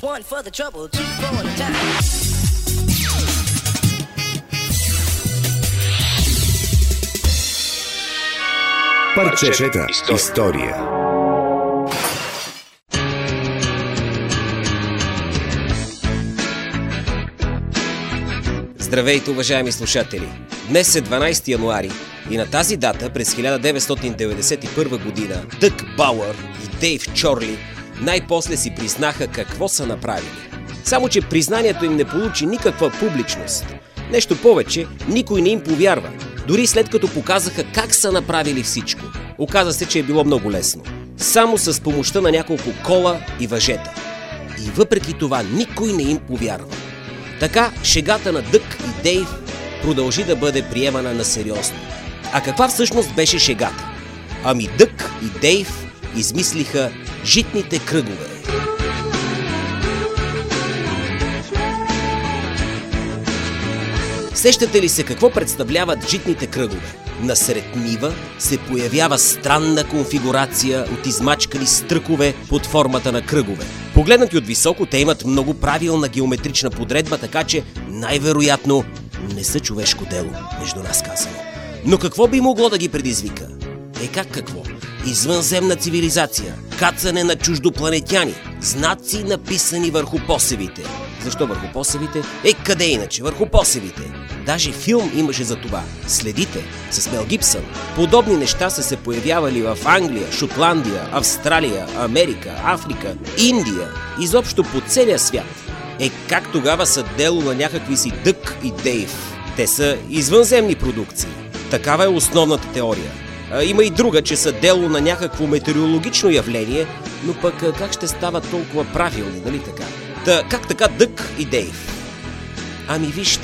One for the trouble, two for the time. Парчета история. Здравейте, уважаеми слушатели! Днес е 12 януари и на тази дата през 1991 година Дъг Бауър и Дейв Чорли най-после си признаха какво са направили. Само че признанието им не получи никаква публичност. Нещо повече, никой не им повярва, дори след като показаха как са направили всичко. Оказа се, че е било много лесно. Само с помощта на няколко кола и въжета. И въпреки това никой не им повярва. Така шегата на Дъг и Дейв продължи да бъде приемана на сериозно. А каква всъщност беше шегата? Ами Дъг и Дейв измислиха житните кръгове. Сещате ли се какво представляват житните кръгове? Насред нива се появява странна конфигурация от измачкани стръкове под формата на кръгове. Погледнати от високо, те имат много правилна геометрична подредба, така че най-вероятно не са човешко дело, между нас казано. Но какво би могло да ги предизвика? Как какво? Извънземна цивилизация, кацане на чуждопланетяни, знаци написани върху посевите. Защо върху посевите? Къде иначе? Върху посевите. Даже филм имаше за това. Следите, с Мел Гибсън. Подобни неща са се появявали в Англия, Шотландия, Австралия, Америка, Африка, Индия, изобщо по целия свят. Как тогава са дело на някакви си Дъг и Дейв? Те са извънземни продукции. Такава е основната теория. Има и друга, че са дело на някакво метеорологично явление, но пък как ще стават толкова правилни, нали така? Как така Дъг и Дейв? Ами вижте.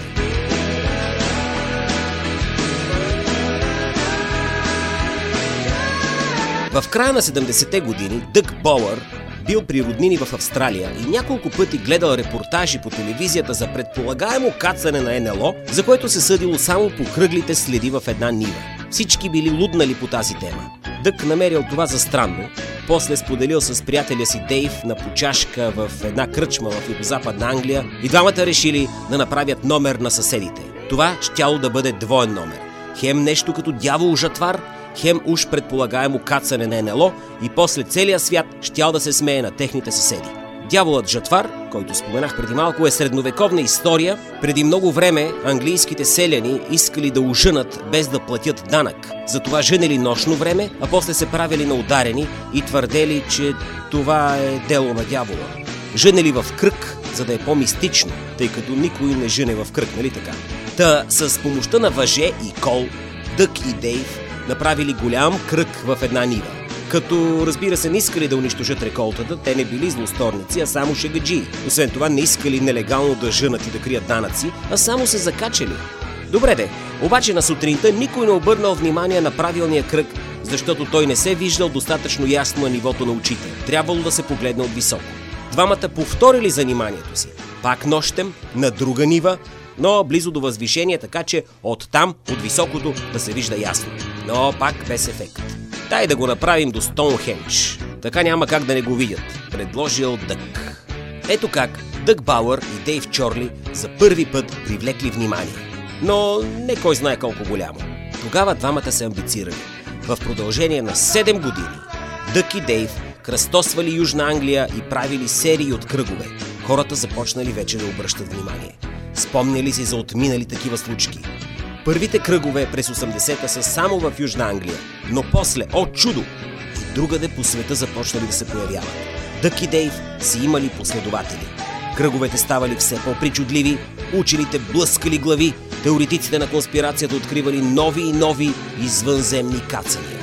В края на 70-те години Дъг Бауър бил при роднини в Австралия и няколко пъти гледал репортажи по телевизията за предполагаемо кацане на НЛО, за което се съдило само по кръглите следи в една нива. Всички били луднали по тази тема. Дъг намерил това за странно, после споделил с приятеля си Дейв на почашка в една кръчма в югозападна Англия и двамата решили да направят номер на съседите. Това щяло да бъде двоен номер. Хем нещо като дявол-жатвар, хем уж предполагаемо кацане на НЛО и после целия свят щял да се смее на техните съседи. Дяволът жатвар, който споменах преди малко, е средновековна история. Преди много време английските селяни искали да ожънат без да платят данък. Затова жънели нощно време, а после се правили на ударени и твърдели, че това е дело на дявола. Жънели в кръг, за да е по-мистично, тъй като никой не жъне в кръг, нали така? Та с помощта на въже и кол, Дъг и Дейв направили голям кръг в една нива. Като, разбира се, не искали да унищожат реколтата, те не били злосторници, а само шегаджии. Освен това, не искали нелегално да жънат и да крият данъци, а само се закачали. Добре де, обаче на сутринта никой не обърнал внимание на правилния кръг, защото той не се виждал достатъчно ясно на нивото на очите. Трябвало да се погледне от високо. Двамата повторили заниманието си. Пак нощем, на друга нива, но близо до възвишение, така че оттам, от високото, да се вижда ясно. Но пак без ефект. Дай да го направим до Стоунхендж. Така няма как да не го видят, предложил Дъг. Ето как Дъг Бауър и Дейв Чорли за първи път привлекли внимание. Но не кой знае колко голямо. Тогава двамата се амбицирали. В продължение на 7 години Дъг и Дейв кръстосвали Южна Англия и правили серии от кръгове. Хората започнали вече да обръщат внимание. Спомняли си за отминали такива случки. Първите кръгове през 80-та са само в Южна Англия, но после, чудо, и другаде по света започнали да се появяват. Дъг и Дейв си имали последователи. Кръговете ставали все по-причудливи, учените блъскали глави, теоретиците на конспирацията откривали нови и нови извънземни кацания.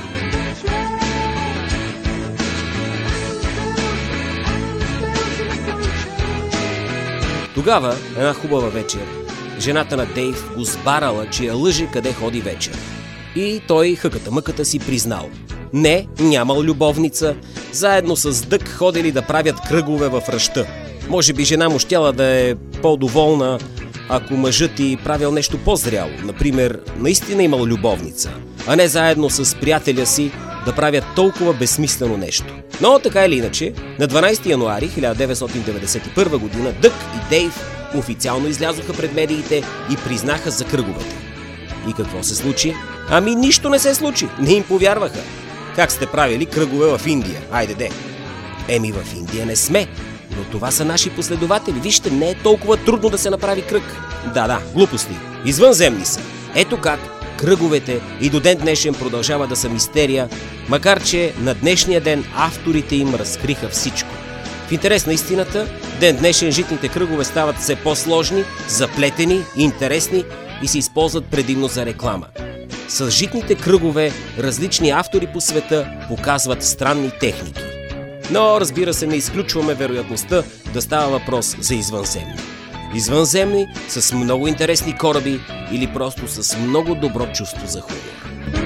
Тогава, една хубава вечер, жената на Дейв го сбарала, че я лъже къде ходи вечер. И той хъката-мъката си признал. Не, нямал любовница, заедно с Дъг ходили да правят кръгове в ръща. Може би жена му щяла да е по-доволна, ако мъжът й правил нещо по-зряло. Например, наистина имал любовница, а не заедно с приятеля си да правят толкова безсмислено нещо. Но така или иначе, на 12 януари 1991 година Дъг и Дейв официално излязоха пред медиите и признаха за кръговете. И какво се случи? Ами нищо не се случи, не им повярваха. Как сте правили кръгове в Индия? Айде де! Еми в Индия не сме, но това са наши последователи. Вижте, не е толкова трудно да се направи кръг. Да, глупости. Извънземни са. Ето как кръговете и до ден днешен продължава да са мистерия, макар че на днешния ден авторите им разкриха всичко. В интерес на истината, ден днешен житните кръгове стават все по-сложни, заплетени, интересни и се използват предимно за реклама. С житните кръгове различни автори по света показват странни техники. Но, разбира се, не изключваме вероятността да става въпрос за извънземни. Извънземни с много интересни кораби или просто с много добро чувство за хумор.